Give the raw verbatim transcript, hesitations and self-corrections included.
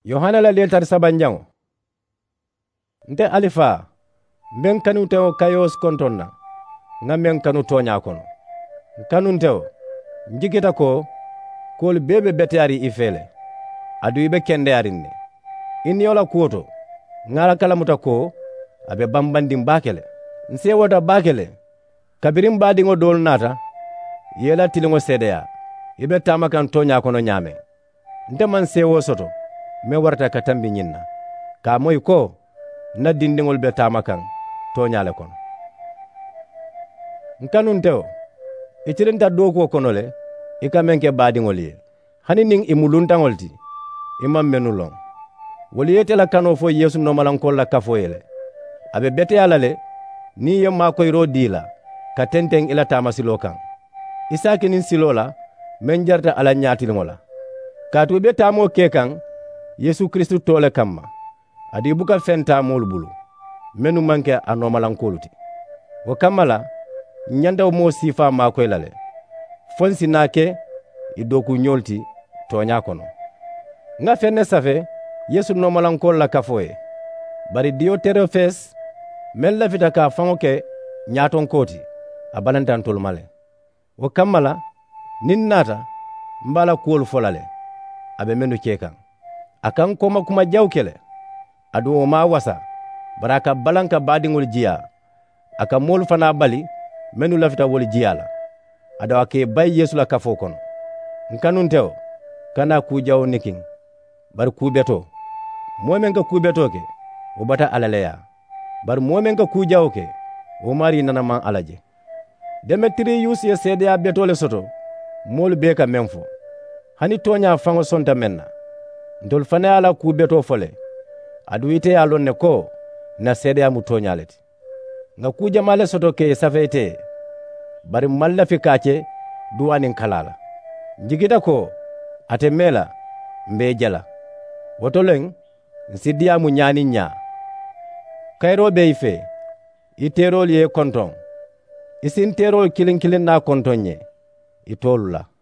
Yohana la letar sabanjango. Nte alifa mben kanu teo kayos kontonna nga men kanu tonya kono. Kanu teo njigita ko kol bebe betari ifele adu ibe kende arinne. Inni yola kuoto ngala kala muta ko abe bambandi mbakele. Nse wota bakele kabirim badingo dol nata yela tilingo sedeya ibe tamakan tonya kono nyame. Nte man sewo soto me warta katambi nyinna ka moy ko na dindingol be tamakan tonyale kono. Nkanun teo itirinta doko kono le ikamenke badingol ye hani ning imuluntangol ti imam menulong woli yetela kano fo yesu no malankol la kafo yele abe bete ala le ni yemma koy ro dila ka tenteng ila tamasilo kan isaki nin silola men jarta ala nyaati ngola ka to be tamo ke kan yesu kristu tole kamma adi buka fenta mol bulu menu manke anomalankoluti wo kamala nyanda mo sifa ma koy lale fonsi nake idoku nyolti tonya kono nga fenne safe yesu nomalankol la kafoye bari dio terofes mel la fita ka fango ke nyaton koti abalantan tol male wo kamala nin nata mbala kuol folale abe menu kekan akan koma kuma jawkele adu ma wasa baraka balanka badingol jiya aka mol fana bali menu lafita wol jiyala adu ake bay yesu la kafo kono nkanun tew kana ku jaw niking bar ku beto momen ka ku beto ke o bata alaleya bar momen ka ku jaw ke o mari nana man alaje Demetrius ye sedeya beto le soto mol be ka memfo hani tonya fango sonta menna ndol fana ala ku beto fole adu ite ya lonne ko na sedeya mu tonyaleti nga ku jamale soto ke safete bari malla fi kace duwanin kalala njigida ko ate mela mbe jala wotolen nsidia mu nyani nya kayro be ife iterol ye konton isin terol kilin kilin na kontonye itolula